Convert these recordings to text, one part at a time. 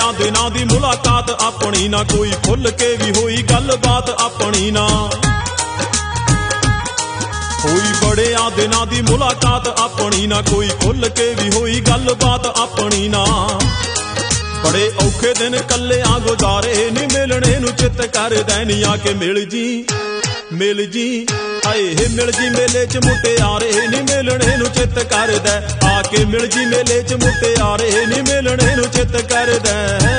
बड़ियां दिनां दी मुलाकात अपनी ना, कोई खुल के भी होई गलबात अपनी ना। कोई बड़ियां दिनां दी मुलाकात अपनी ना, कोई खुल के भी होई गलबात अपनी ना। बड़े औखे दिन कल्लियां गुजारे नी, मिलने नू चित करदा नी, आके मिल जी हाय हे मिल जी मेले च मुटियारे नी, मिलने नू चित करदा, आके मिल जी मेले च मुटियारे नी, मिलने नू चित करदा।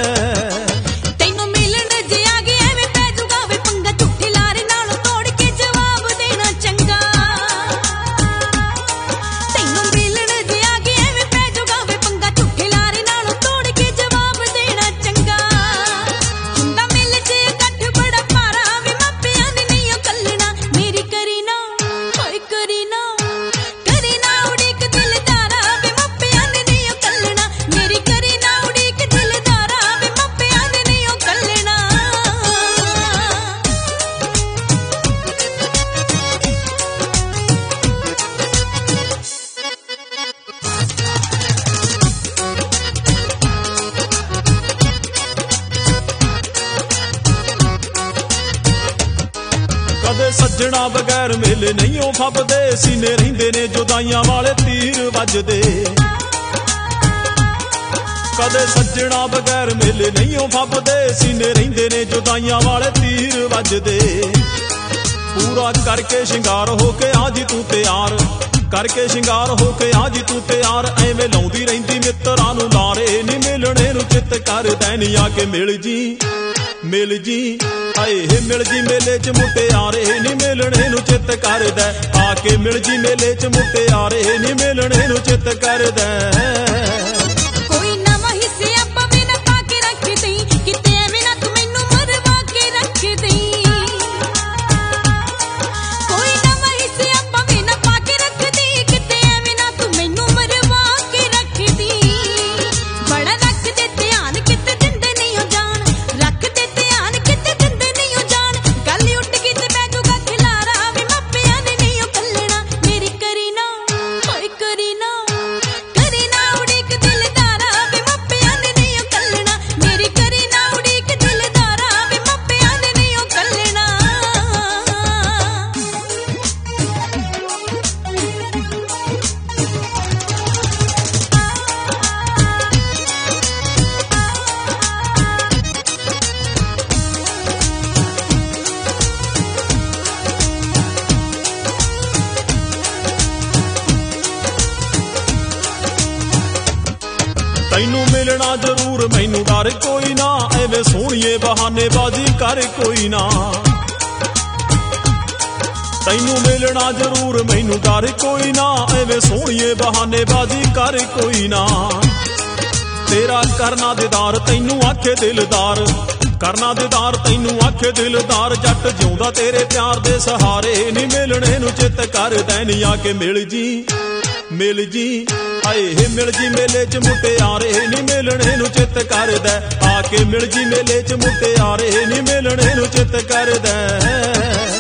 सज्जणा बगैर मेले नहीं फबदे, सीने रहिंदे ने जुदाइयां वाले तीर वजदे। कदे सज्जणा बगैर मेले नहीं फबदे, सीने रहिंदे ने जुदाइयां वाले तीर वजदे। पूरा करके शिंगार होके आज तू तैयार, करके शिंगार होके आज तू तैयार, एवें लाउंदी रहिंदी मित्रां नू लारे नी, मिलने नू चित करदा नी, आके मिल जी हाय हे मिल जी मेले च मुटियारे नी, मिलने नू चित करदा, आके मिल जी मेले च मुटियारे नी, मिलने नू चित करदा। तैनू मिलना जरूर मैनू डर कोई ना, एवें सोहणिए बहानेबाजी कर कोई ना। तैनू मिलना जरूर मैनू डर कोई ना, एवें सोहणिए बहानेबाजी कर कोई ना। तेरा करना दीदार तैनू आखे दिलदार, करना दीदार तैनू आखे दिलदार, जट जिउंदा तेरे प्यार दे सहारे नी, मिलने नू चित करदा नी, आके मिल जी हाय हे मिल जी मेले च मुटियारे नी, मिलने नू चित करदा, आके मिल जी मेले च मुटियारे नी, मिलने नू चित करदा।